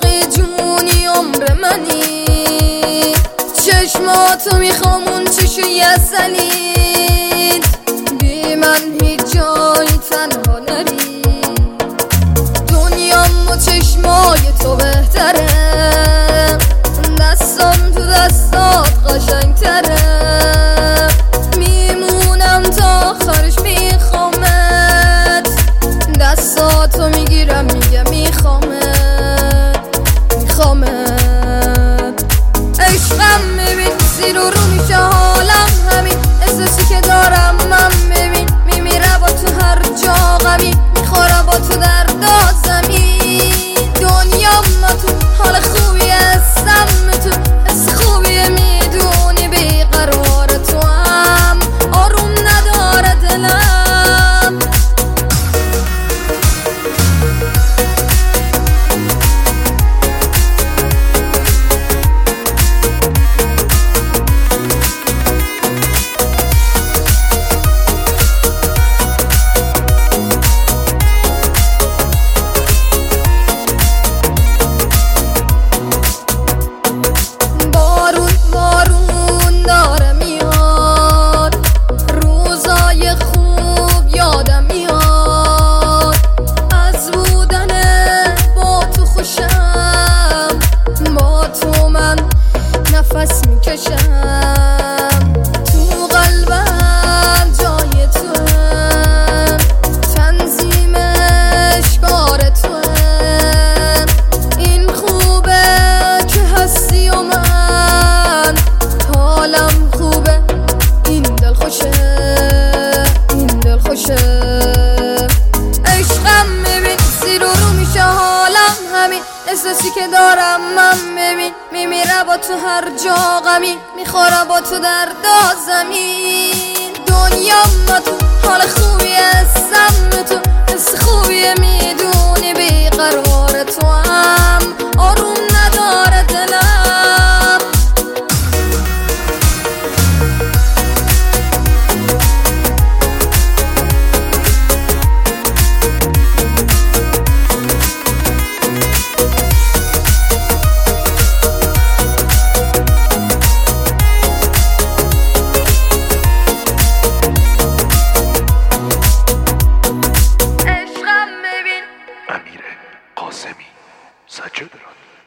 عشق جونی عمر منی، چشماتو میخوام اون چشوی اصلید، بی من هیچ جایی تنها نری، دنیام و چشمای تو بهتره، دستام تو دستات قشنگتره، میمونم تا آخرش میخوامت، دستاتو میگیرم میگم میخوامت، عشقم ببین زیر و رو میشه حالم همین، احساسی که دارم من ببین، میمیره با تو هر جا غمی، میخوره با تو دردا زمین، دنیا ما تو حال خوبی هستم تو، حس خوبیه میدونی بیقرار تو هم آروم نداره دلم. نفس میکشم تو قلبم جای توام، تنظیمش کار توام، این خوبه که هستی و من حالم خوبه، این دل خوشه عشقم ببین زیر و رو میشه حالم همین، احساسی که دارم من ببین، میمیره با تو هر جا غمی، میخوره با تو دردا زمین، دنیا ما تو حال خوبی هستم تو، حس خوبیه میدونی بیقرار تو هم آروم نداره دلم. امیر قاسمی سجاده راد.